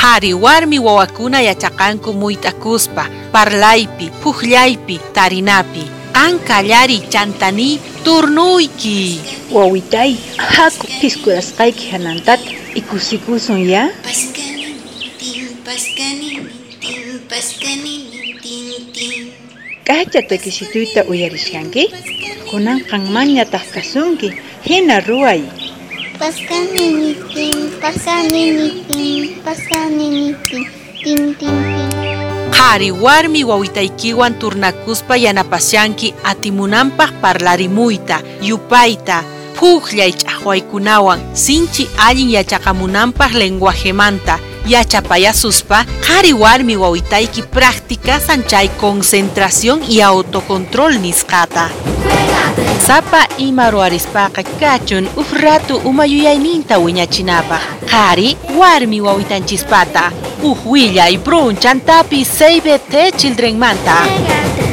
Qhari warmi wawakuna yachaqanku muyt'akuspa, parlaypi, puqllaypi, tarinapi. Qan kallari chantani turnuyki. Wawitay, haku piskurasqayki hanantata ikusikusun ya. K'acha takisituyta uyarishkanki, kunan qanmañataq kasunki, hina ruway. Qhari warmi wawitaykiwan turnakuspa yanapasyanki atimunanpaq parlarimuyta, yupayta, puqllay ch'aqwaykunawan, sinchi allin yachaqamunanpaq lenguajemanta, yachapayasuspa, qhari warmi wawitayki practicasan chay concentración y autocontrol nisqata. Sapa ima ruwarispaqa kachun rato umayuyayninta wiñachinapaq. Qhari warmi wawitanchispata willay brunch chantapi Save the Children manta.